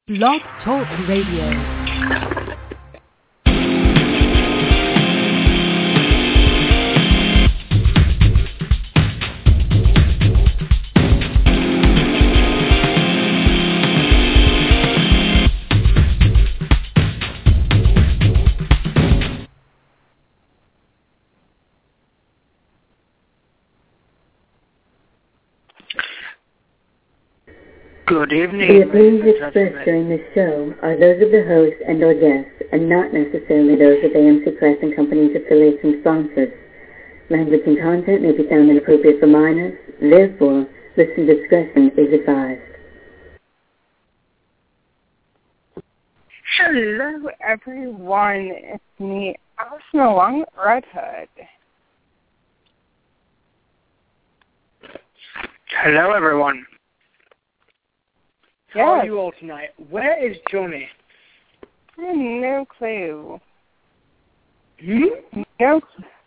Blog Talk Radio. Good evening. The opinions expressed during this show are those of the host and or guests, and not necessarily those of AMC Press and Company's affiliates and sponsors. Language and content may be found inappropriate for minors. Therefore, listener discretion is advised. Hello, everyone. It's me, Alison Long, Red Hood. Hello, everyone. Yes. How are you all tonight? Where is Johnny? I have no clue. Hmm? No.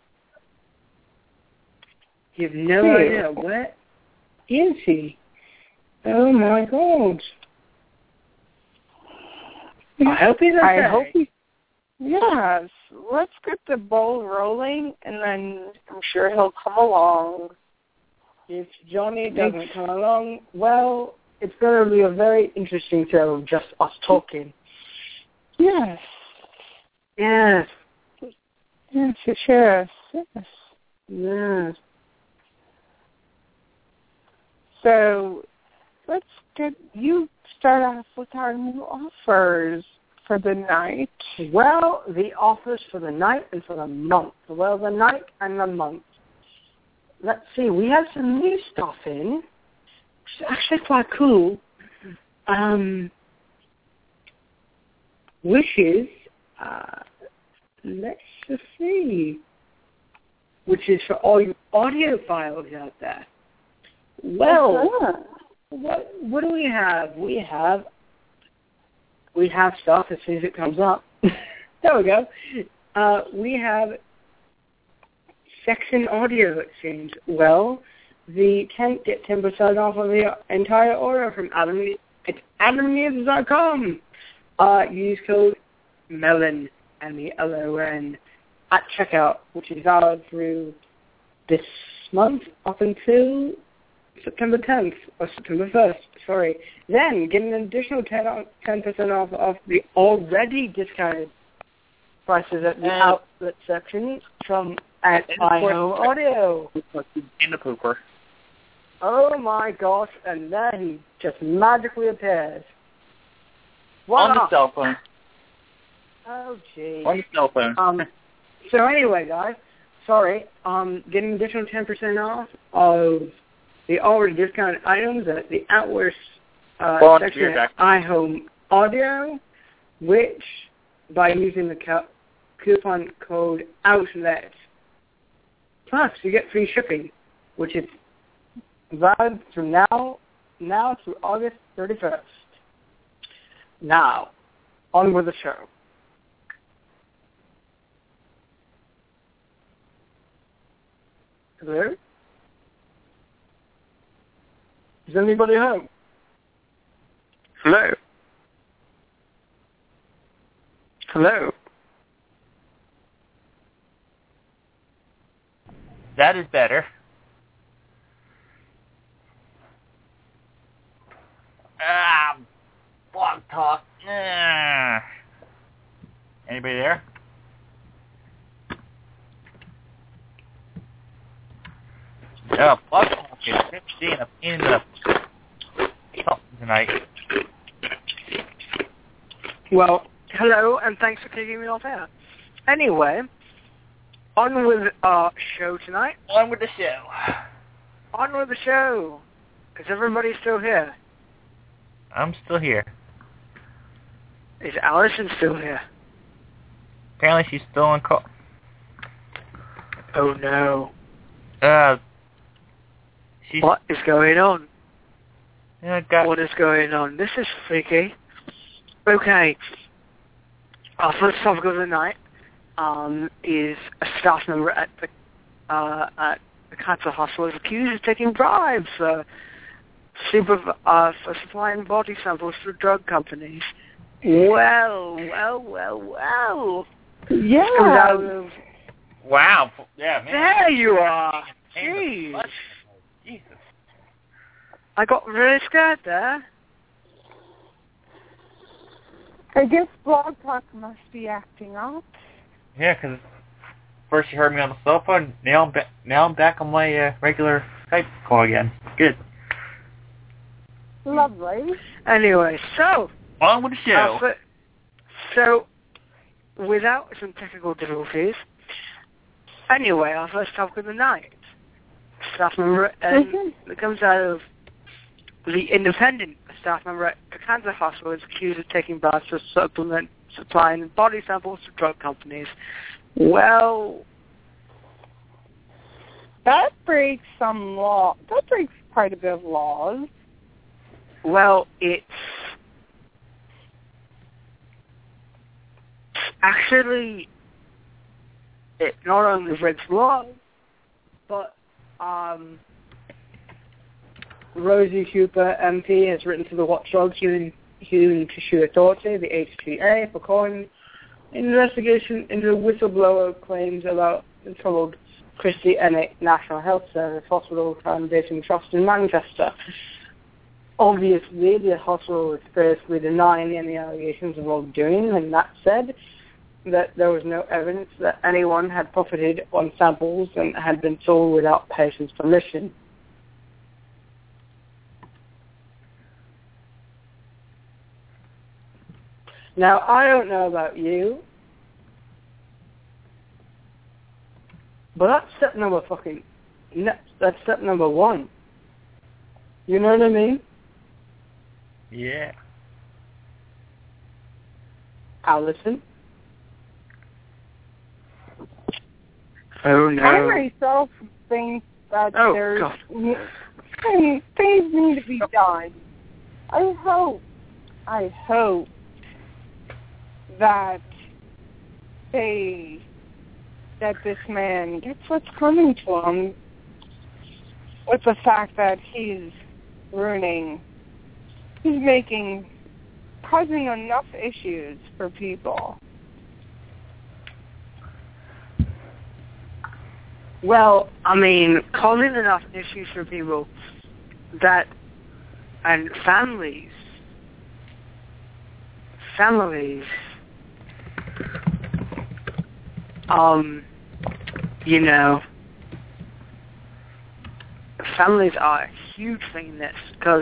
You have no idea. Where is he? Oh, my God. I hope he's okay. I hope he... Yes. Let's get the ball rolling, and then I'm sure he'll come along. If Johnny doesn't come along, well, it's going to be a very interesting show of just us talking. Yes. Yes. Yes, yes. Yes. So, let's get you start off with our new offers for the night. Well, the offers for the night and for the month. Well, the night and the month. Let's see, we have some new stuff in. It's actually quite cool. Which is, let's just see, which is for all you audiophiles out there. Well, what do we have? We have stuff as soon as it comes up. There we go. We have Section Audio, it seems. Well, get 10% off of the entire order from Adam. It's AdamNews.com. Use code MELON, MELON, at checkout, which is valid through this month up until September 10th, or September 1st, sorry. Then get an additional 10% off of the already discounted prices at the outlet section from at iHome Audio. In the pooper. Oh my gosh, and then he just magically appears. On the cell phone. Oh, gee. On the cell phone. So anyway, guys, sorry, get an additional 10% off of the already discounted items at the Outlet section at iHome Audio, which, by using the coupon code OUTLET, plus you get free shipping, which is valid from now through August 31st. Now, on with the show. Hello? Is anybody home? Hello? Hello? That is better. Blog Talk. Anybody there? Yeah, Blog Talk is being a pain in the something tonight. Well, hello, and thanks for kicking me off air. Anyway, on with our show tonight. On with the show. On with the show. Because everybody's still here. I'm still here. Is Allison still here? Apparently she's still on call. Oh, no. What is going on? What is going on? This is freaky. Okay. Our first topic of the night is a staff member at the cancer hospital is accused of taking bribes. for supplying body samples to drug companies. Well. Yeah. Comes out of, Wow. Yeah, man. there you are. Jeez. Jesus. I got really scared there. I guess Blog Talk must be acting up. Yeah, because first you heard me on the sofa, and now I'm back on my regular Skype call again. Good. Lovely. Anyway, so On with the show. So, without some technical difficulties, anyway, our first topic of the night. Staff member, it comes out of The Independent. A staff member at a Kansas hospital is accused of taking bribes to supplement supplying body samples to drug companies. Well, that breaks some law. That breaks quite a bit of laws. well, it's actually, it not only breaks laws, but Rosie Hooper MP has written to the Watchdog Human Tissue Authority, the HTA, for calling an investigation into whistleblower claims about the troubled Christie Ennick National Health Service Hospital Foundation Trust in Manchester. Obviously, the hospital is fiercely denying any allegations of wrongdoing, and that said, that there was no evidence that anyone had profited on samples and had been sold without patients' permission. Now, I don't know about you, but that's step number that's step number one. You know what I mean? Yeah. Allison? Oh, no. I myself think that there's things need to be done. I hope that this man gets what's coming to him with the fact that he's causing enough issues for people. Well, I mean, causing enough issues for people and families, you know, families are a huge thing in this, because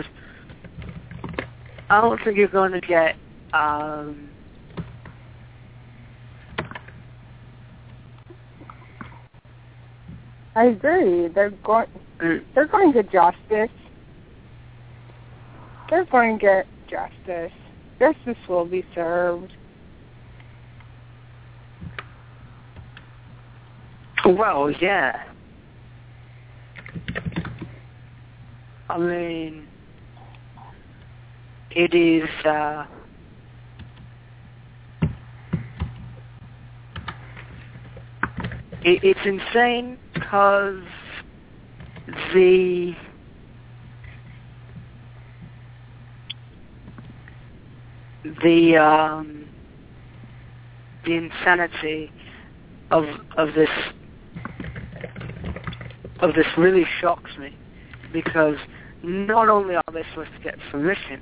I don't think you're going to get, I agree. They're going to get justice. They're going to get justice. Justice will be served. well, yeah. I mean, it is, it's insane because the insanity of this really shocks me, because not only are they supposed to get permission,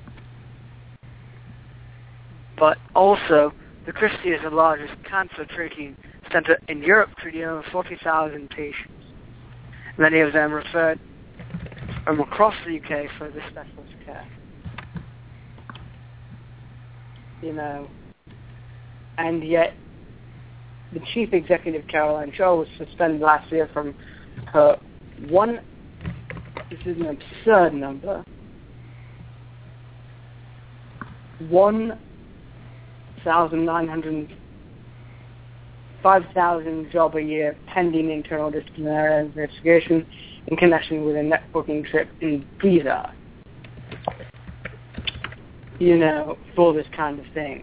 but also the Christie is the largest cancer treating center in Europe, treating over 40,000 patients. Many of them referred from across the UK for this specialist care. You know, and yet the chief executive, Caroline Shaw, was suspended last year from her this is an absurd number, 5,000 job a year pending internal disciplinary investigation in connection with a networking trip in Ibiza. You know, for this kind of thing.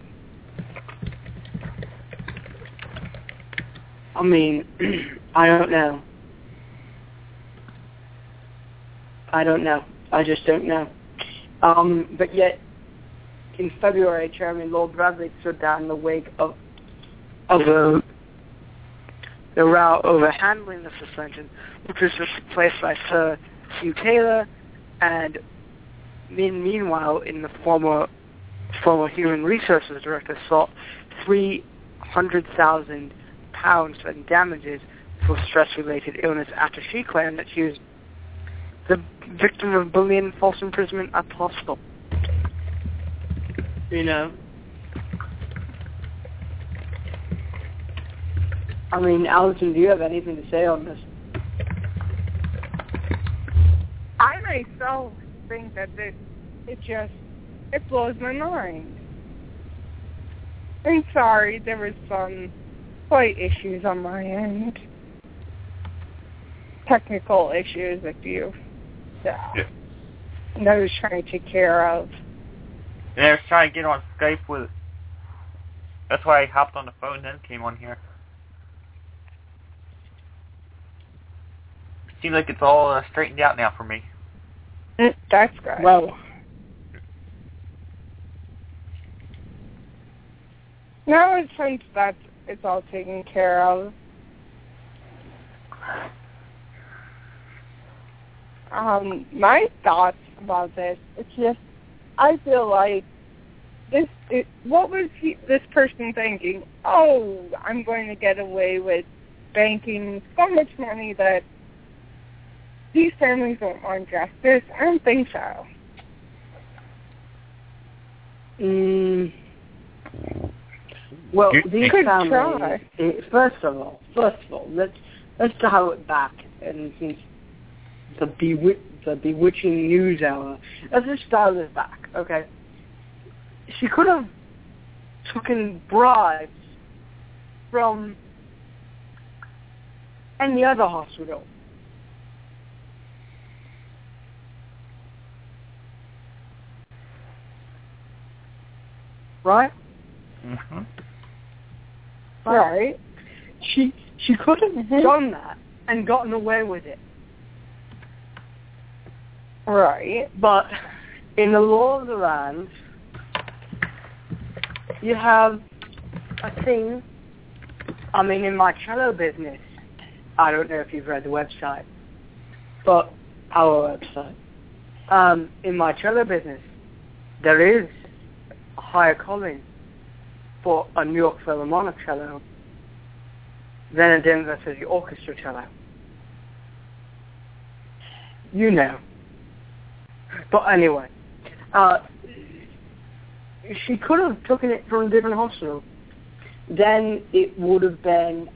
I mean, I don't know. I just don't know. But yet, in February, Chairman Lord Bradley stood down in the wake of the row over handling the suspension, which was replaced by Sir Hugh Taylor, and meanwhile, in the former Human Resources Director sought £300,000 in damages for stress-related illness after she claimed that she was the victim of bullying and false imprisonment at the hospital. You know? I mean, Alison, do you have anything to say on this? I myself think that it blows my mind. I'm sorry, there was some slight issues on my end. Technical issues that I was trying to take care of. And I was trying to get on Skype with... That's why I hopped on the phone and then came on here. Seems like it's all straightened out now for me. That's great. Well, now since it's all taken care of, my thoughts about this, it's just, I feel like what was this person thinking? Oh, I'm going to get away with banking so much money that these families don't want justice. I don't think so. Well, You these could families. try. First of all, let's dial it back, and since the bewitching news hour, let's just dial it back, okay? She could have taken bribes from any other hospital. Right? Mm-hmm. Right. She could have done that and gotten away with it. Right. But in the law of the land, you have a thing. I mean, in my cello business, I don't know if you've read the website, but our website. In my cello business, there is a higher calling for a New York Philharmonic cello than a Denver City Orchestra cello. You know. But anyway, she could have taken it from a different hospital. Then it would have been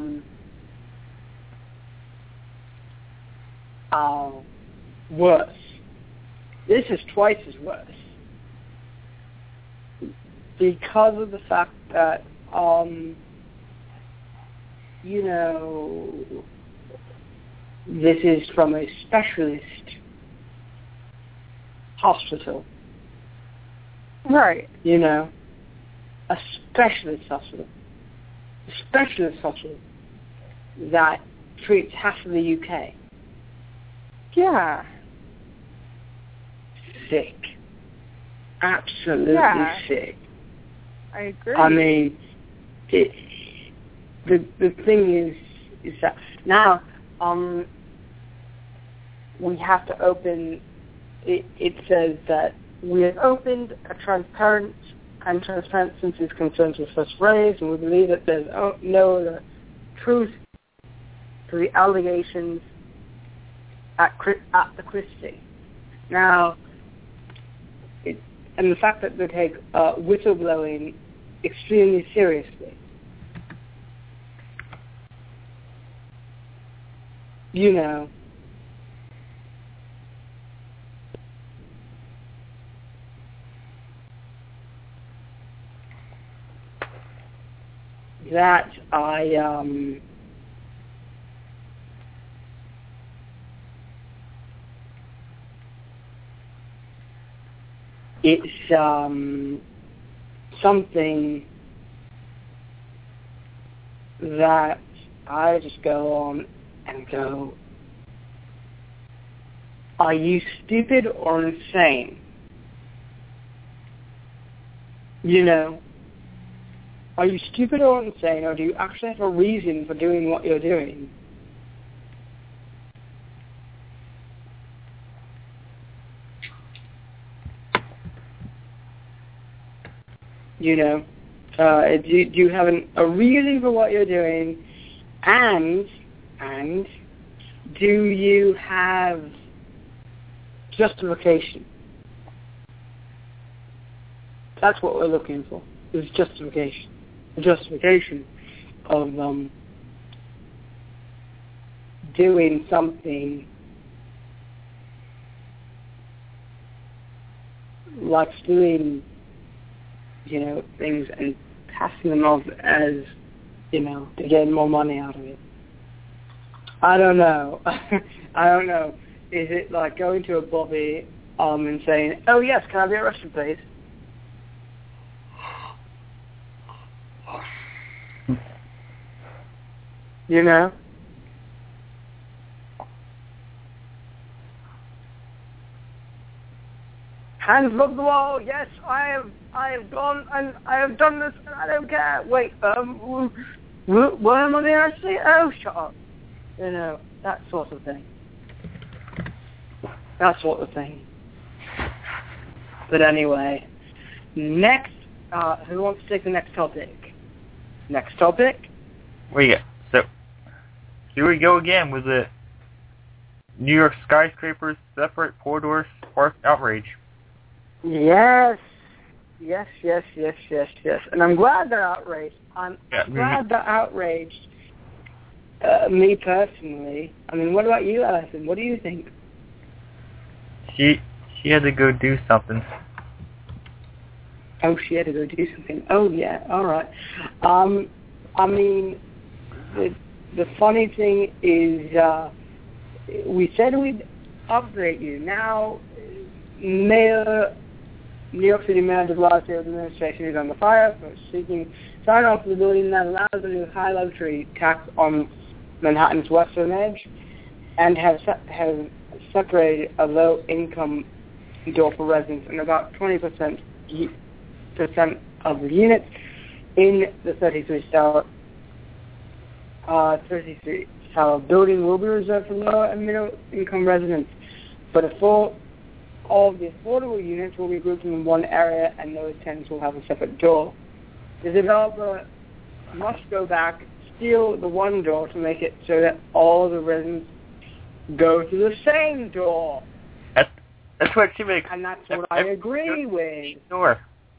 worse. This is twice as worse. Because of the fact that, you know, this is from a specialist hospital. Right. You know, a specialist hospital. A specialist hospital that treats half of the UK. Yeah. Sick. Absolutely sick. I agree. I mean, the thing is that now we have to open. It says that we have opened a transparent since these concerns were first raised, and we believe that there's no other truth to the allegations at the Christie. Now, and the fact that they take whistleblowing extremely seriously. You know, that it's something that I just go on and go, are you stupid or insane? You know, are you stupid or insane, or do you actually have a reason for doing what you're doing? You know, do you have a reason for what you're doing, and do you have justification? That's what we're looking for, is justification. Justification of doing something like stealing, you know, things and passing them off as, you know, to get more money out of it. I don't know. I don't know. Is it like going to a bobby and saying, "Oh yes, can I be arrested, please?" You know? Hands above the wall. Yes, I have gone and I have done this, and I don't care. Wait, what am I being arrested? Oh, shut up. You know, that sort of thing. That sort of thing. But anyway, next, who wants to take the next topic? Next topic? Where you go? So, here we go again with the New York skyscrapers separate corridors spark outrage. Yes. And I'm glad they're outraged. I'm glad they're outraged. Me personally. I mean, what about you, Alison? What do you think? She had to go do something. Oh, she had to go do something. Oh, yeah. All right. I mean, the funny thing is, we said we'd update you. Now, New York City Mayor de Blasio administration is on the fire for seeking sign-off for the building that allows a new high luxury tax on Manhattan's western edge, and have separated a low-income door for residents and about 20% of the units in the 33-tower building will be reserved for lower and middle-income residents, but all of the affordable units will be grouped in one area, and those tenants will have a separate door. The developer must go back, steal the one door to make it so that all the residents go through the same door. That's what she makes. And that's what I agree with. Sure.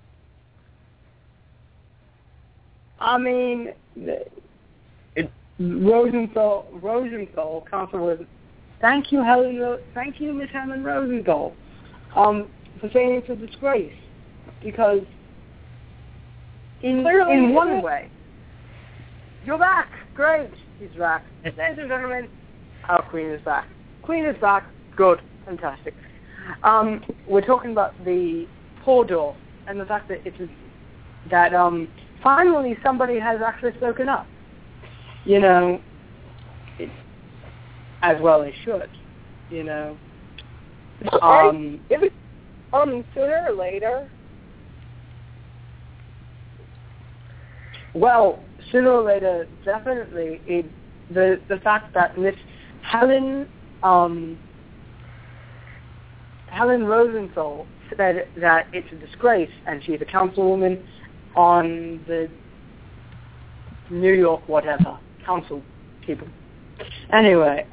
I mean, Rosenthal, Councilwoman. Thank you, Miss Helen Rosenthal, for saying it's a disgrace. Because in one way, you're back. Great. He's back. Ladies and gentlemen, our Queen is back. Queen is back. Good. Fantastic. We're talking about the poor door and the fact that finally somebody has actually spoken up. You know, as well they should. You know. Sooner or later. Well, sooner or later, definitely. The fact that Miss Helen Rosenthal said that it's a disgrace, and she's a councilwoman on the New York whatever council people. Anyway,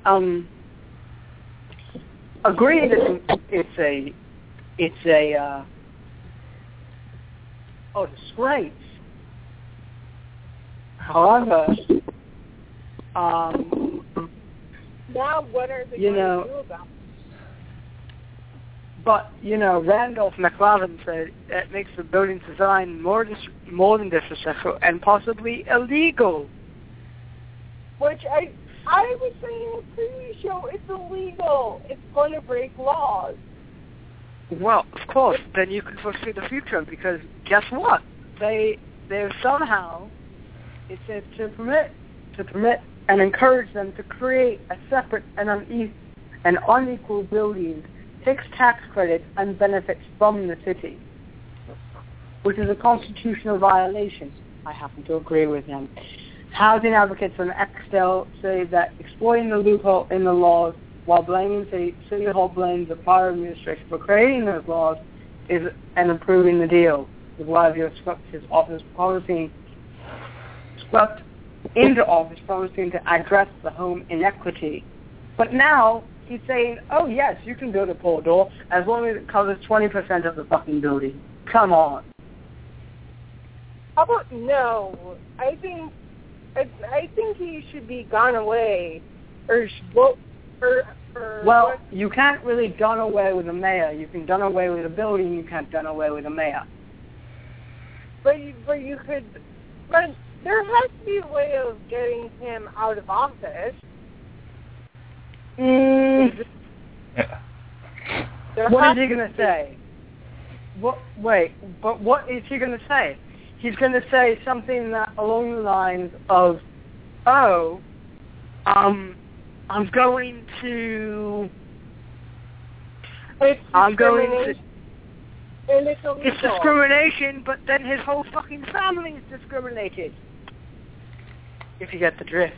agree that it's a disgrace. However, now what are they going to do about it? But, you know, Randolph McLaren said it makes the building design more than disrespectful and possibly illegal. Which I was saying in the previous show, it's illegal. It's going to break laws. Well, of course, then you can foresee the future, because guess what? They're somehow, it says to permit and encourage them to create a separate and and unequal buildings takes tax credits and benefits from the city, which is a constitutional violation. I happen to agree with them. Housing advocates from Extel say that exploiting the loophole in the laws while blaming City Hall blames the prior administration for creating those laws and improving the deal. De Blasio swept into office promising to address the home inequity. But now he's saying, oh yes, you can build a port door as long as it covers 20% of the fucking building. Come on. How about no? I think he should be gone away, Well, you can't really done away with a mayor. You can done away with a building. You can't done away with a mayor. But you could. But there has to be a way of getting him out of office. What is he going to say? What is he going to say? He's going to say something that along the lines of, I'm going to... And it's illegal. It's discrimination, but then his whole fucking family is discriminated. If you get the drift.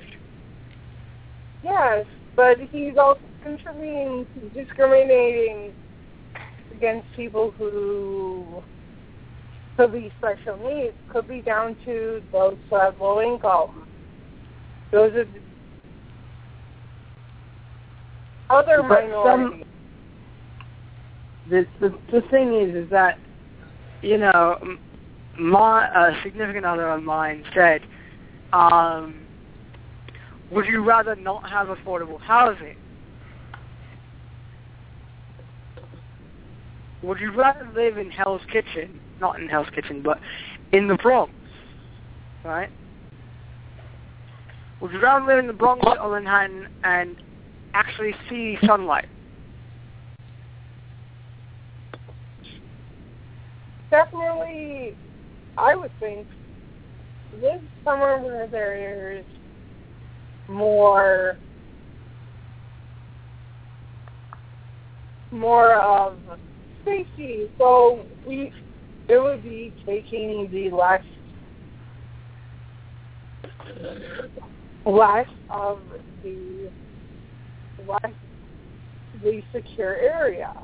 Yes, but he's also contributing to discriminating against people who could be special needs, could be down to those who have low income. Those are other minorities. The thing is that, you know, a significant other of mine said, would you rather not have affordable housing? Would you rather live in Hell's Kitchen, not in Hell's Kitchen, but in the Bronx, right? Would you rather live in the Bronx or Manhattan and actually see sunlight? Definitely, I would think, live somewhere where there's more of safety. So it would be taking the less of the secure area.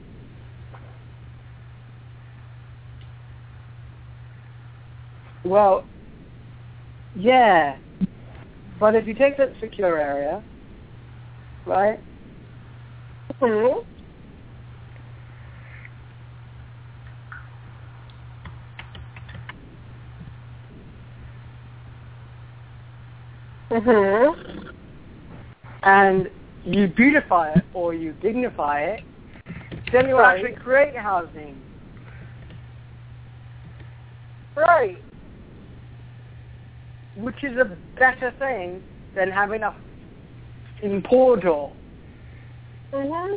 Well, yeah, but if you take that secure area, right? Mm-hmm. Mm-hmm. And you beautify it or you dignify it, then you actually create housing. Right. Which is a better thing than having a poor door. Mm-hmm.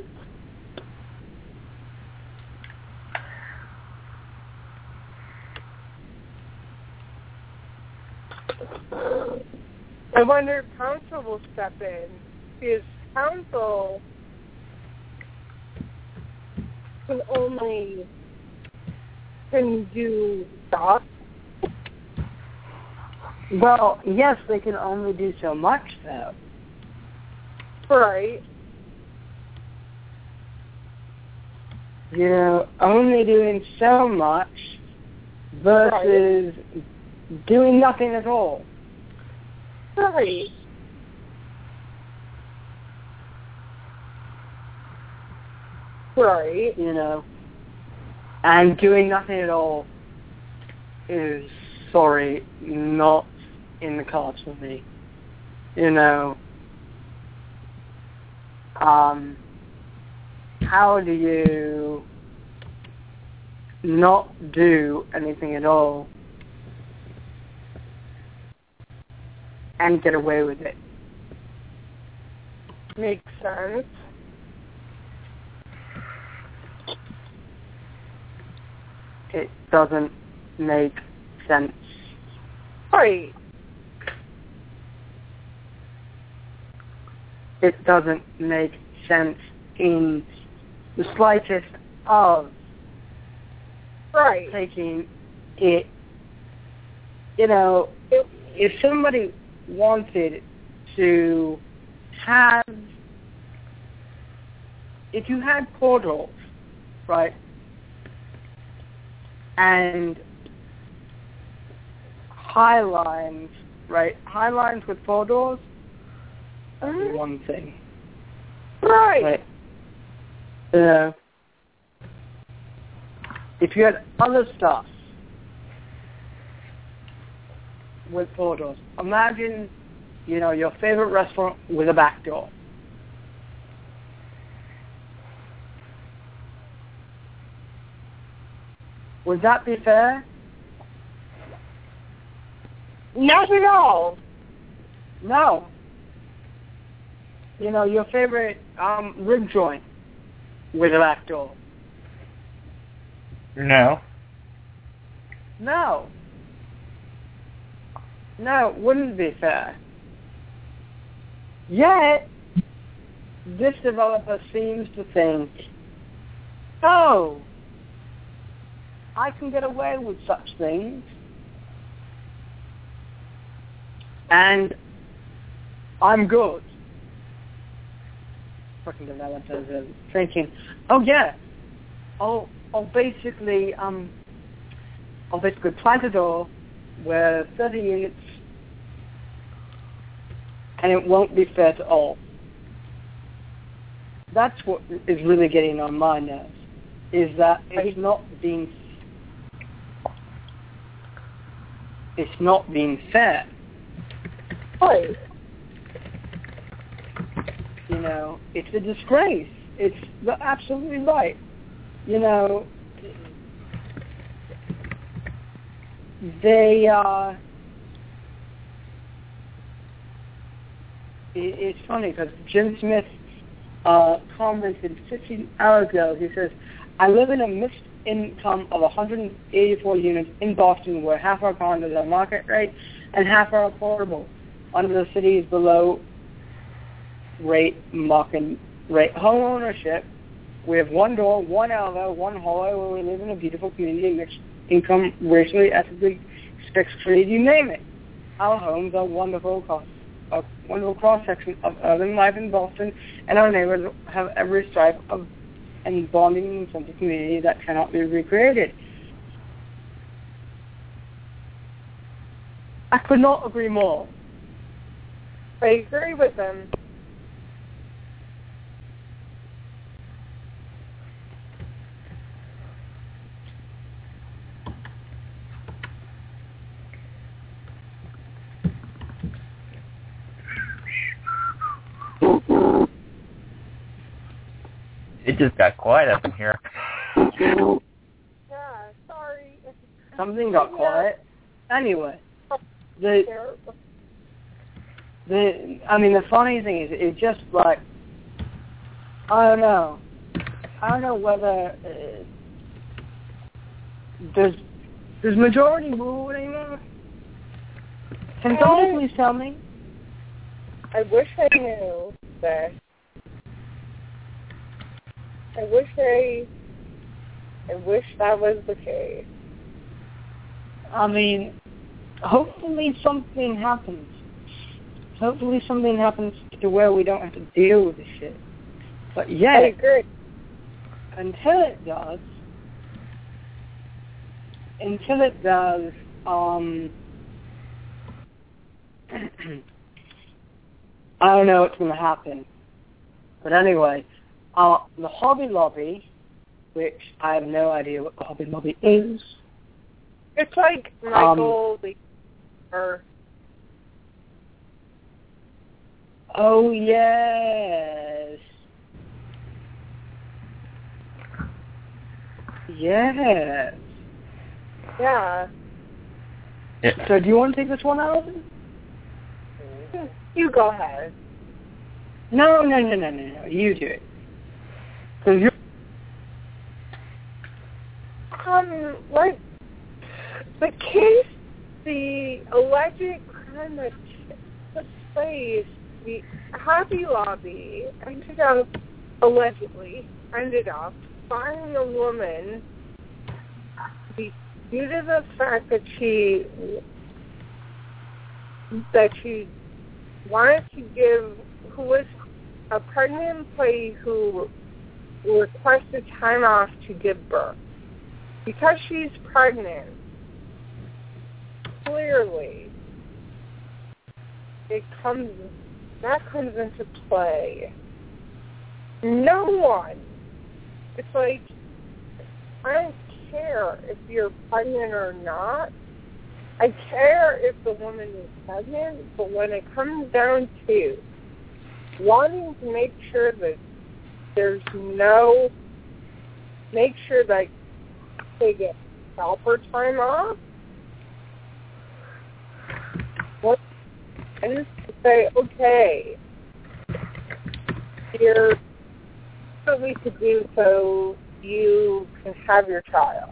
I wonder if council will step in, because council can do stuff. Well, yes, they can only do so much, though. Right. You're only doing so much versus doing nothing at all. Right. Right. You know. And doing nothing at all is, sorry, not in the cards for me. You know. How do you not do anything at all and get away with it? Makes sense. It doesn't make sense. Right. It doesn't make sense in the slightest of Right. taking it. You know, if somebody wanted to have, if you had portals, right, and high lines, right, high lines with portals, that'd be one thing. Right. If you had other stuff with portals, imagine, you know, your favorite restaurant with a back door. Would that be fair? Not at all. No. You know, your favorite rib joint with a back door. No. No. No, it wouldn't be fair. Yet, this developer seems to think, oh, I can get away with such things. And I'm good. Fucking developers are thinking, oh yeah, I'll basically plant a door where 30 units, and it won't be fair to all. That's what is really getting on my nerves, is that it's not being fair. Right. You know, it's a disgrace. It's absolutely right. You know, they it's funny because Jim Smith commented 15 hours ago. He says, I live in a mixed income of 184 units in Boston where half our condos are market rate and half are affordable under the city's below rate market rate home ownership. We have one door, one elevator, one hallway where we live in a beautiful community, mixed income, racially, ethnically, spectrally, you name it. Our homes are wonderful cross-section of urban life in Boston, and our neighbors have every stripe of and bonding sense of community that cannot be recreated. I could not agree more. I agree with them. It just got quiet up in here. Yeah, sorry. Something got quiet. Anyway, the funny thing is, it's just like, I don't know whether does majority rule anymore? Can someone please tell me? I wish I knew that. I wish that was the case. I mean, hopefully something happens. Hopefully something happens to where we don't have to deal with this shit. But yet, I agree. until it does, I don't know what's going to happen. But anyway, the Hobby Lobby, which I have no idea what the Hobby Lobby is. It's like Michael or oh yes. Yes. Yeah. So do you want to take this one, Allison? You go ahead. No. You do it. Because you're... Like, the case, the alleged crime that took place, the Hobby Lobby, in allegedly ended up firing a woman due to the fact that she wanted to give, who was a pregnant employee who requested time off to give birth. Because she's pregnant, clearly, that comes into play. No one. It's like, I don't care if you're pregnant or not. I care if the woman is pregnant, but when it comes down to wanting to make sure that make sure that they get proper time off, and just to say, okay, here's what we could do so you can have your child.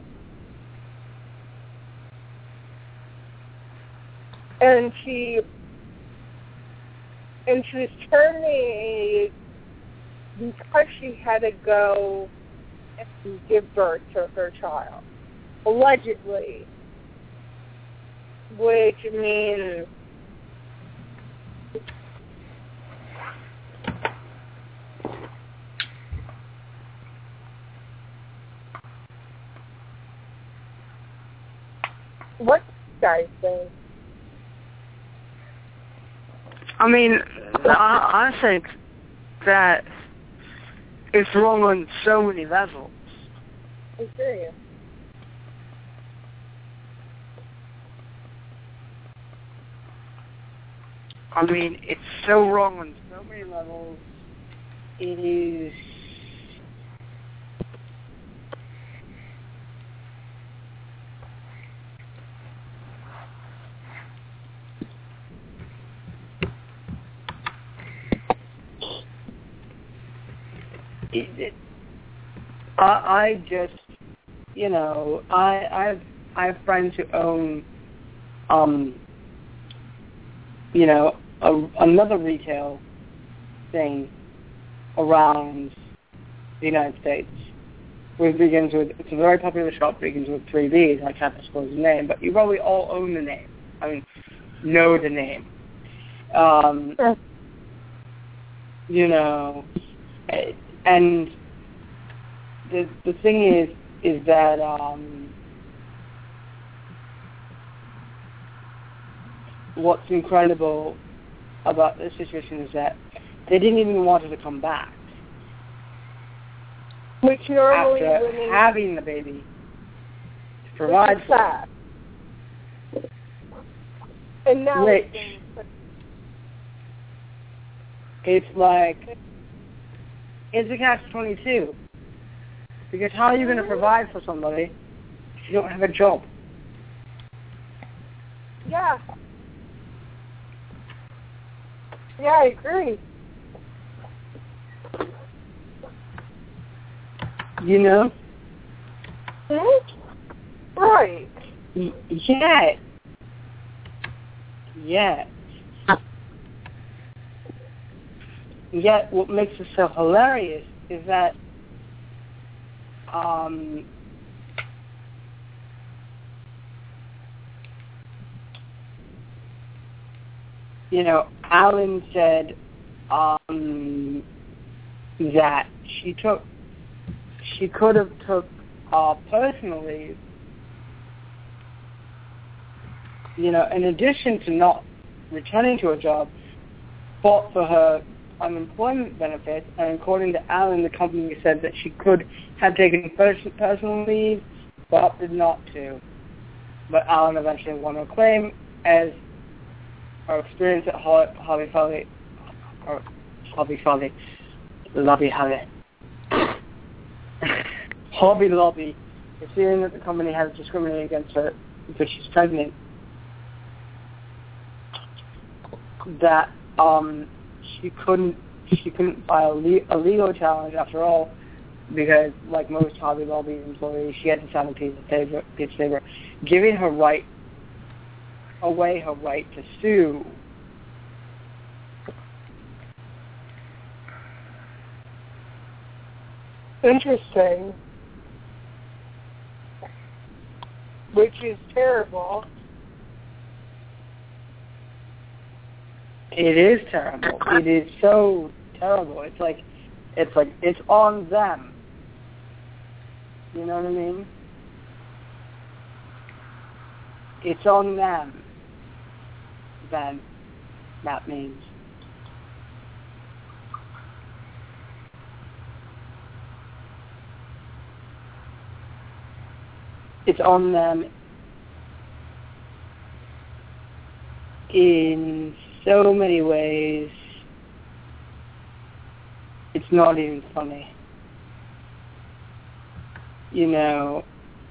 And she was terminated because she had to go and give birth to her child, allegedly, which means what do you guys think? I mean, I think that it's wrong on so many levels. I agree. I mean, it's so wrong on so many levels. It is... I just, you know, I have friends who own, you know, another retail thing around the United States. It's a very popular shop, begins with 3 Bs. I can't disclose the name, but you probably all own the name. I mean, know the name. You know, and the thing is that what's incredible about this situation is that they didn't even want her to come back. Which normally after women having the baby to provide for her. And now Which, it's like, it's a catch-22. Because how are you going to provide for somebody if you don't have a job? Yeah. Yeah, I agree. You know? Right. Yet what makes it so hilarious is that you know, Alan said that she could have took personal leave, you know, in addition to not returning to a job, fought for her unemployment benefits, and according to Alan, the company said that she could have taken personal leave, but opted not to. But Alan eventually won her claim, as our experience at Hobby Lobby, is fearing that the company has discriminated against her because she's pregnant. That she couldn't file a legal challenge after all, because like most Hobby Lobby employees, she had to sign a piece of paper giving her right to sue. Interesting. Which is terrible. It is terrible. It is so terrible. It's like it's on them. You know what I mean? It's on them. Then that means. It's on them in so many ways. It's not even funny. You know,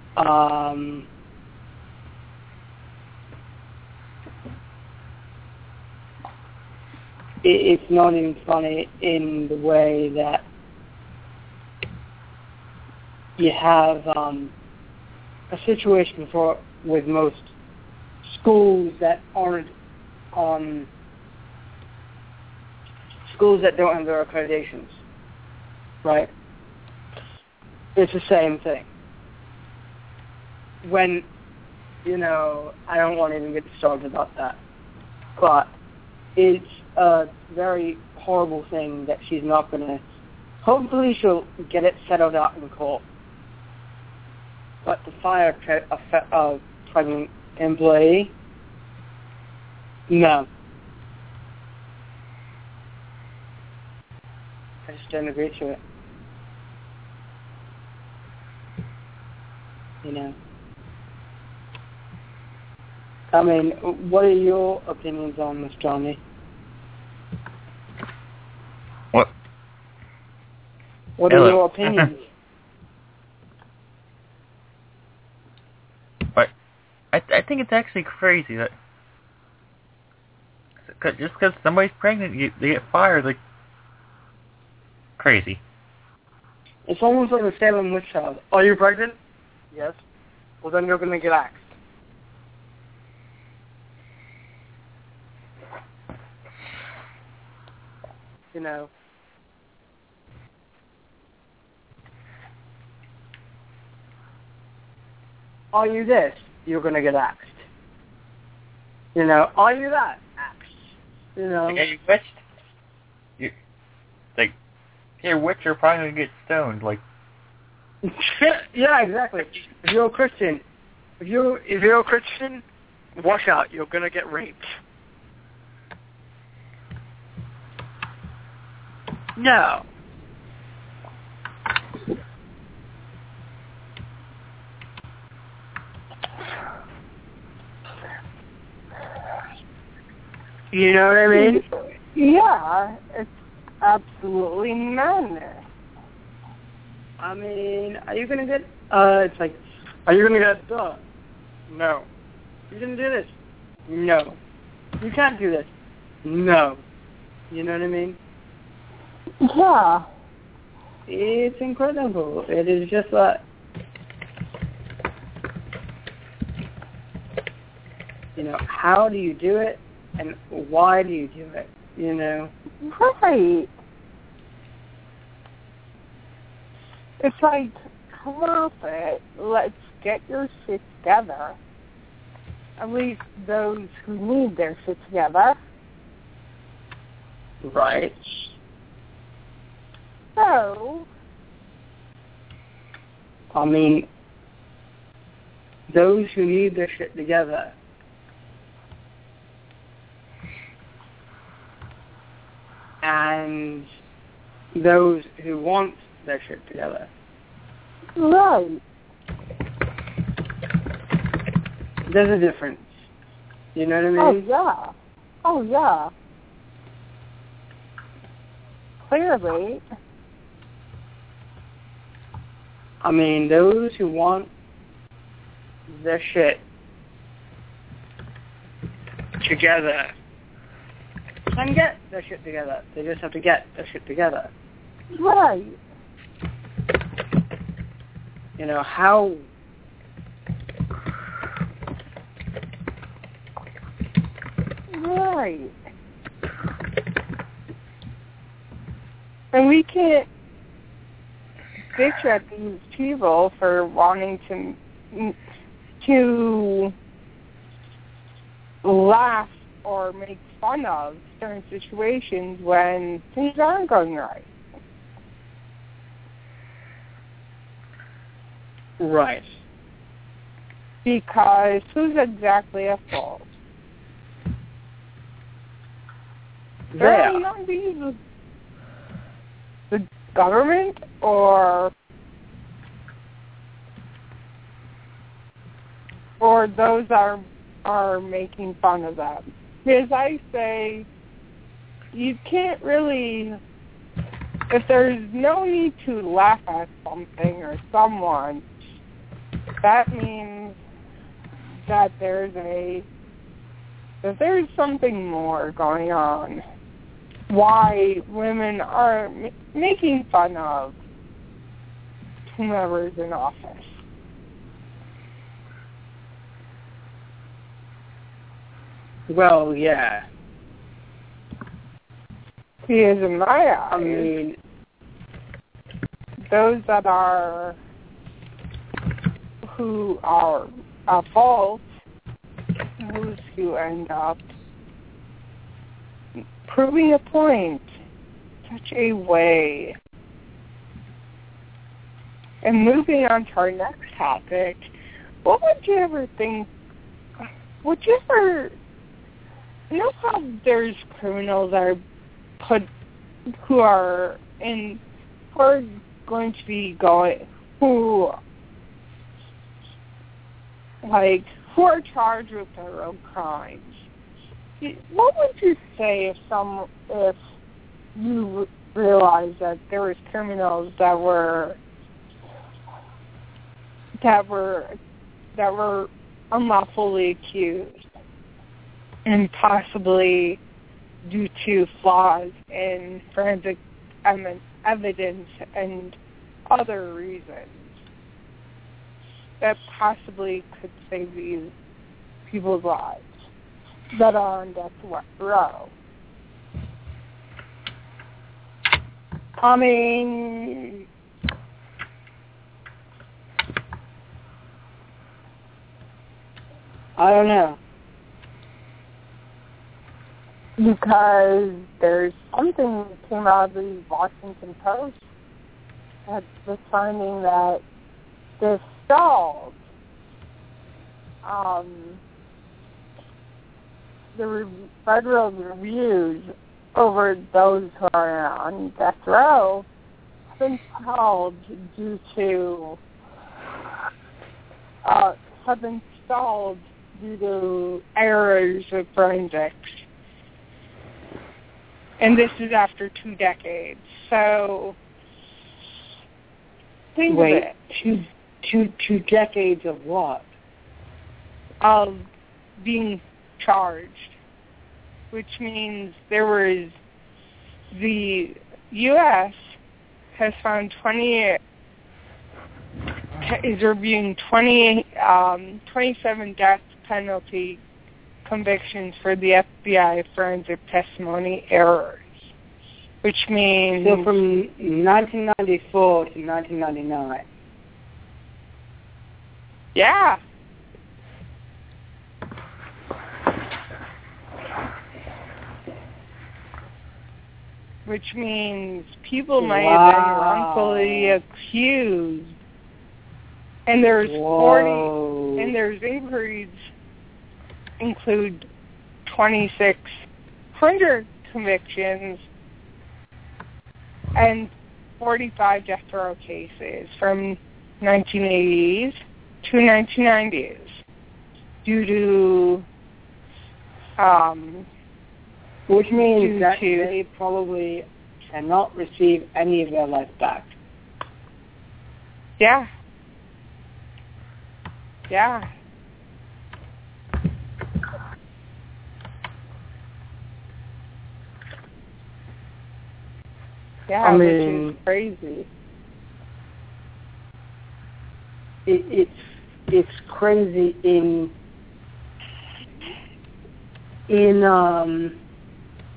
it's not even funny in the way that you have a situation with most schools that aren't on schools that don't have their accreditations, right? It's the same thing. When, you know, I don't want to even get started about that, but it's a very horrible thing that she's not going to, hopefully she'll get it settled out in court. But to fire a pregnant employee, no. I just don't agree to it. You know. I mean, what are your opinions on this, Johnny? What? What are your opinions? I think it's actually crazy that just because somebody's pregnant, they get fired. Like, crazy. It's almost like the Salem witch trial. Are you pregnant? Yes. Well, then you're going to get axed. You know. Are you this? You're going to get axed. You know, are you that? Axed. You know. Like, are you witched? You're witch, you're probably going to get stoned. Like. Yeah, exactly. If you're a Christian, watch out. You're going to get raped. No. You know what I mean? Yeah, it's absolutely madness. I mean, are you gonna get? It's like, are you gonna get? No. You gonna do this? No. You can't do this. No. You know what I mean? Yeah. It's incredible. It is just that. You know, how do you do it? And why do you do it? You know? Right. It's like, come off it. Let's get your shit together. At least those who need their shit together. Right. So, I mean, those who need their shit together. And those who want their shit together. right. There's a difference. You know what I mean? Oh, yeah. Clearly. I mean, those who want their shit together can get their shit together. They just have to get their shit together. Right. You know, how... Right. And we can't bitch at these people for wanting to laugh or make fun of certain situations when things aren't going right. Right. Because who's exactly at fault? There. Not be the government or those are making fun of them. Because I say you can't really, if there's no need to laugh at something or someone, that means that there's something more going on. Why women are making fun of whomever's in office. Well, yeah. Because in my eyes, I mean, those that are who are at fault, those who end up proving a point such a way. And moving on to our next topic, what would you ever think, you know how there's criminals that are who are charged with their own crimes? What would you say if you realized that there was criminals that were unlawfully accused, and possibly due to flaws in forensic evidence and other reasons that possibly could save these people's lives that are on death row? I mean, I don't know. Because there's something that came out of the Washington Post that was finding that this stalled the federal reviews over those who are on death row have been stalled due to errors of forensics. And this is after 2 decades. So think of it. Two decades of what? Of being charged, which means the U.S. has found 27 death penalty convictions for the FBI forensic testimony errors, which means... So from 1994 to 1999. Yeah. Which means people might have been wrongfully accused. And there's inquiries include 2,600 convictions and 45 death row cases from 1980s to 1990s due to which means that they probably cannot receive any of their life back. Yeah. Yeah. Yeah, I mean, which is crazy. It's crazy in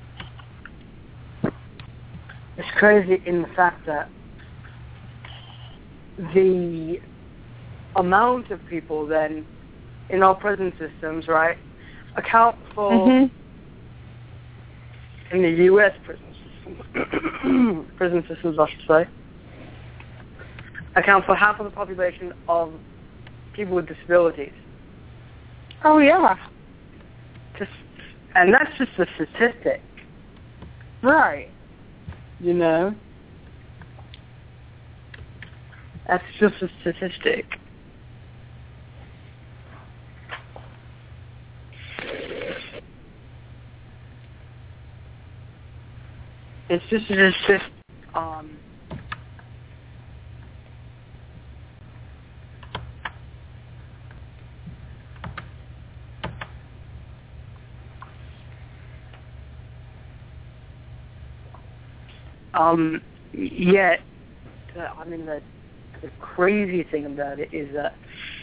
it's crazy in the fact that the amount of people then in our prison systems, right, account for, in the U.S. prison systems, I should say, account for half of the population of people with disabilities. Oh, yeah. And that's just a statistic. Right. You know? That's just a statistic. It's just yet, I mean, the crazy thing about it is that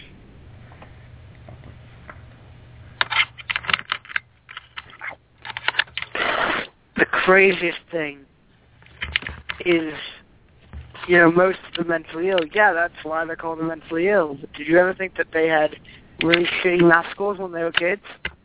the craziest thing is, you know, most of the mentally ill, yeah, that's why they're called the mentally ill. But did you ever think that they had really shitty math scores when they were kids?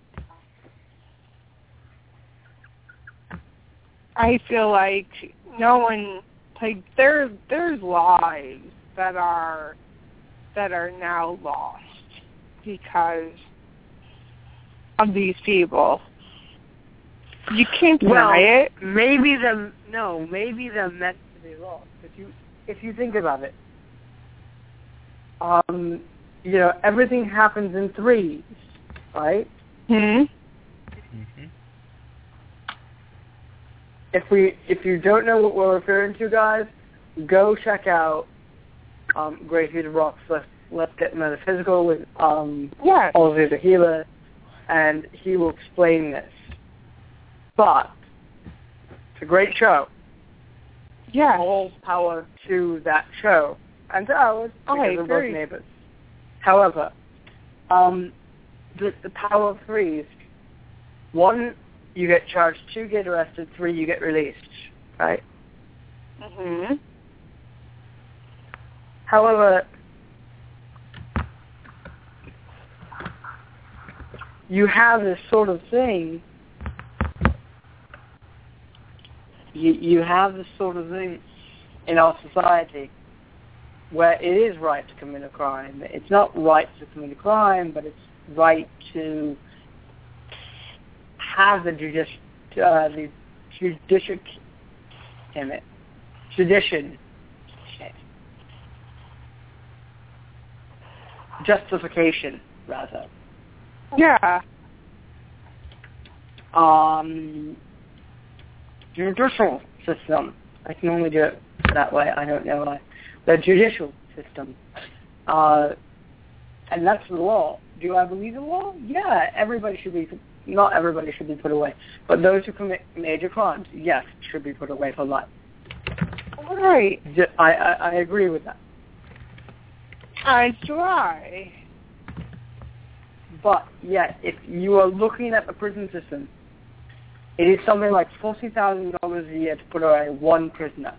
I feel like no one, like, there's lives that are now lost because of these people. You can't deny it. Maybe they're meant to be lost. If you think about it, you know, everything happens in threes, right? If you don't know what we're referring to, guys, go check out Great Peter Rock's Let's Get Metaphysical with Oliver the Healer, and he will explain this. But it's a great show. Yeah. All power to that show and to ours because we're both neighbors. However, the power of threes: 1, you get charged; 2, get arrested; 3, you get released. Right? However, you have this sort of thing. You have this sort of thing in our society where it is right to commit a crime. It's not right to commit a crime, but it's right to have the justification, rather. Yeah. Judicial system. I can only do it that way. I don't know why. The judicial system. And that's the law. Do I believe in law? Yeah, not everybody should be put away. But those who commit major crimes, yes, should be put away for life. Right. I agree with that. As do I. But, yeah, if you are looking at the prison system, it is something like $40,000 a year to put away one prisoner.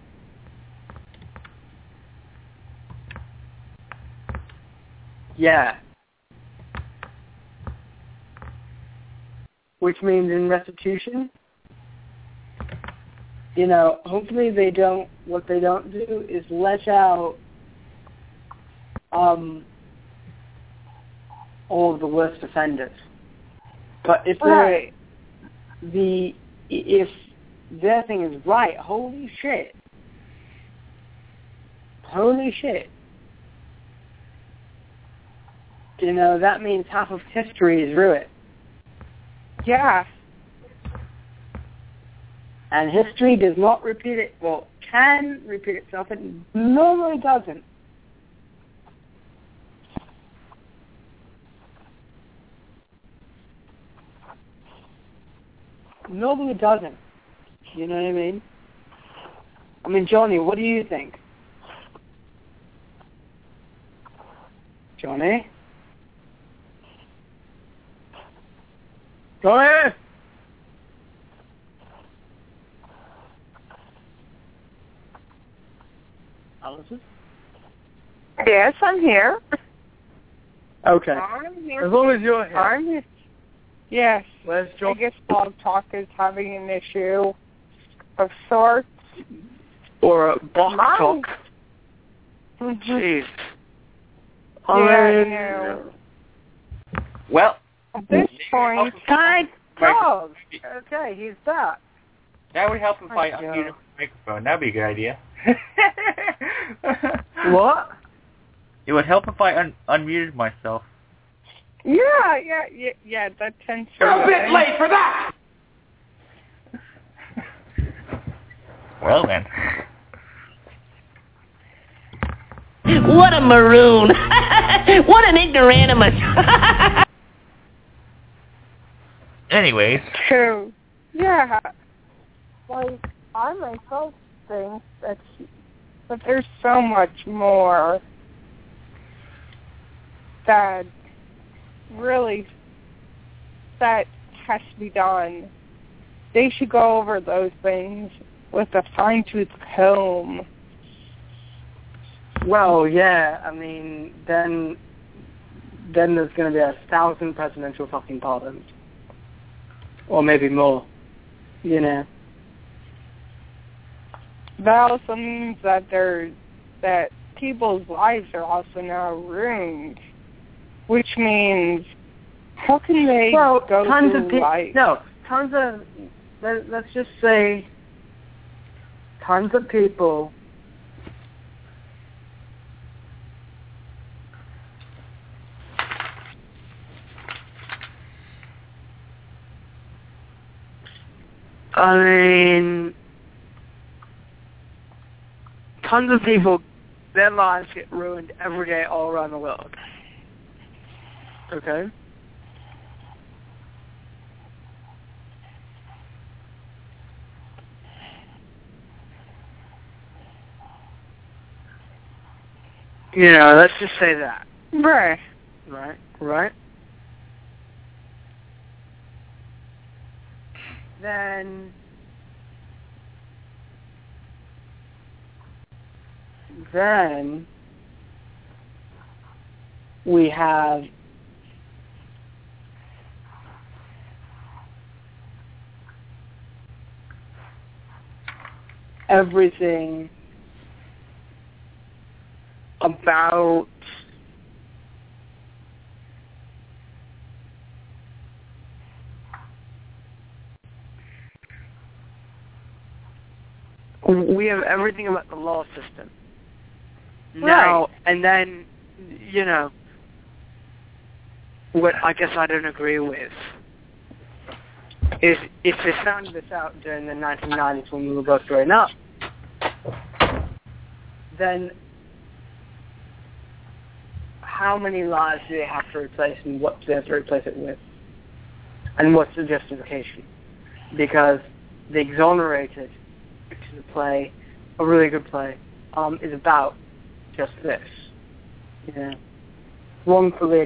Yeah. Which means in restitution, you know, hopefully what they don't do is let out all of the worst offenders. But if if their thing is right, holy shit. You know, that means half of history is ruined. Yeah. And history does not repeat it, can repeat itself, it normally doesn't. Normally doesn't. You know what I mean? I mean, Johnny, what do you think? Johnny? Johnny? Allison? Yes, I'm here. Okay. I'm here. As long as you're here. I'm here. Yes. Where's John? I guess Blog Talk is having an issue of sorts. Or a Blog Mine. Talk. Mm-hmm. Jeez. Yeah, I know. Well, At this point, Microphone. Okay, he's back. That would help if I Yeah. unmuted the microphone. That'd be a good idea. What? It would help if I unmuted myself. yeah, that tends to You're a bit happen. late for that! Well then. What a maroon! What an ignoramus! Anyways. True. Yeah. Like, I myself think that there's so much more that really that has to be done. They should go over those things with a fine-tooth comb. Well, yeah, I mean, then there's going to be 1,000 presidential fucking pardons. Or maybe more, you know. That also means that people's lives are also now ruined, which means how can they go tons through of life? tons of, let's just say, tons of people I mean, tons of people, their lives get ruined every day all around the world. Okay? You know, let's just say that. Right. Right? Then we have everything about we have everything about the law system. Now, Right. and then, you know, what I guess I don't agree with is if they found this out during the 1990s when we were both growing up, then how many lives do they have to replace and what do they have to replace it with? And what's the justification? Because The Exonerated, which is a play, a really good play, is about just this. Yeah. Wrongfully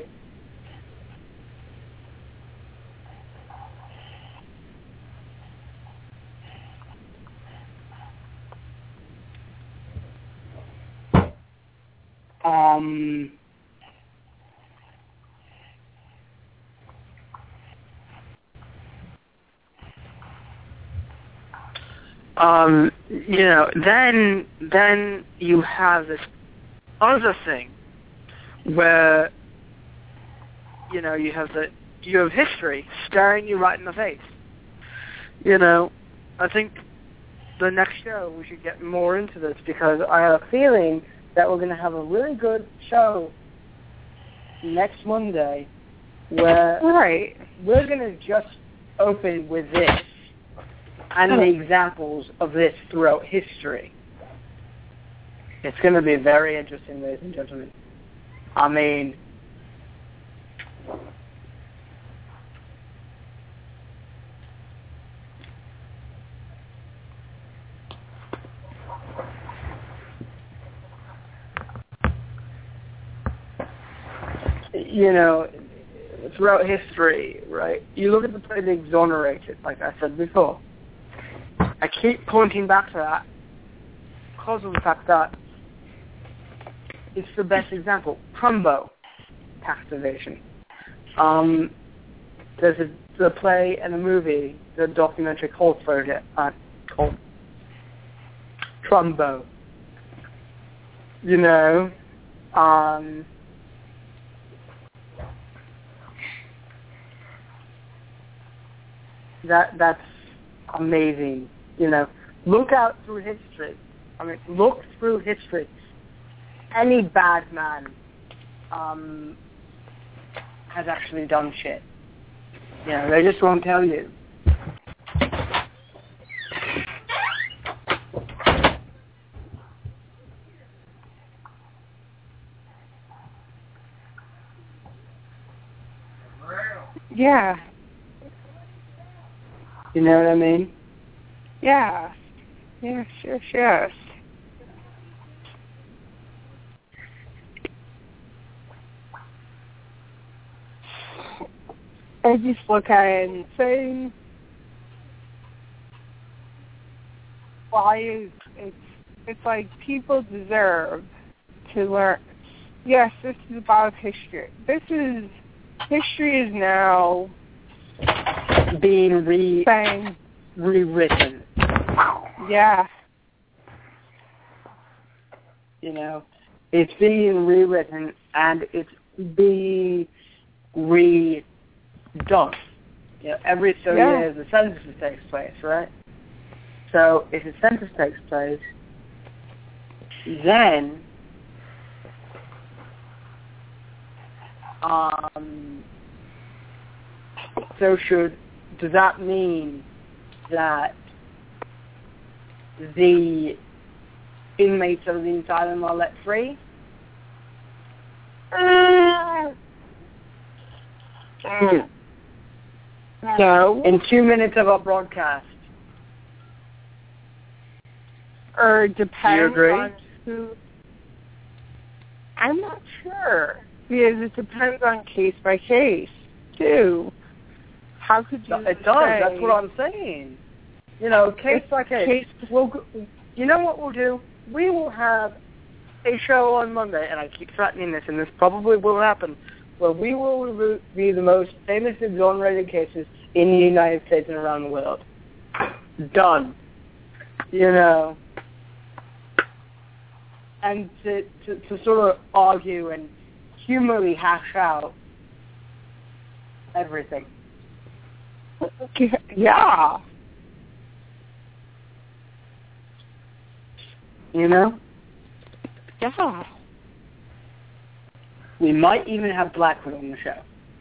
you know, then you have this other thing where, you know, you have history staring you right in the face. You know, I think the next show we should get more into this because I have a feeling that we're going to have a really good show next Monday where we're going to just open with this and the examples of this throughout history. It's going to be very interesting, ladies and gentlemen. I mean, you know, throughout history, right? You look at the play The Exonerated, like I said before. I keep pointing back to that because of the fact that it's the best example. Trumbo, tax evasion. There's the play and the movie, the documentary called Trumbo. You know, that's amazing. You know, look out through history. I mean, look through history. Any bad man has actually done shit. You know, they just won't tell you. Yeah. You know what I mean? Yeah. Yes, yes, yes. I just look at it and say, why is it's like people deserve to learn. Yes, this is about history. History is now being rewritten. Yeah. You know, it's being rewritten and it's being redone. You know, every so years the census takes place, right? So if the census takes place, then does that mean that the inmates of the asylum are let free? No. In 2 minutes of our broadcast. Or depends agree? on who. I'm not sure. Because it depends on case by case, too. How could you It does. That's what I'm saying. You know, case by case. You know what we'll do? We will have a show on Monday, and I keep threatening this, and this probably will happen, where we will review the most famous exonerated cases in the United States and around the world. Done. You know. And to sort of argue and humorously hash out everything. Yeah. You know? Yeah. We might even have Blackwood on the show.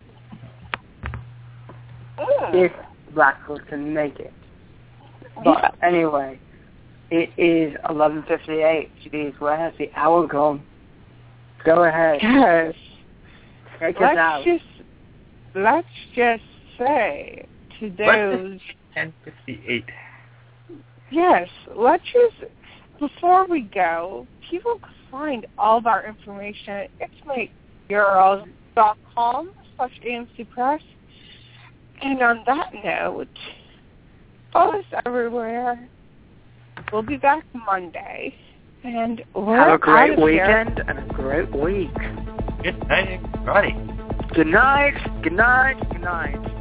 If Blackwood can make it. But anyway, it is 11:58. Jeez, where has the hour gone? Go ahead. Yes. Take us out. Let's just say to those... 10:58. Yes, let's just... Before we go, people can find all of our information at itsmyurls.com/AMC Press. And on that note, follow us everywhere. We'll be back Monday. And have a great weekend and a great week. Good night, everybody. Good night. Good night. Good night.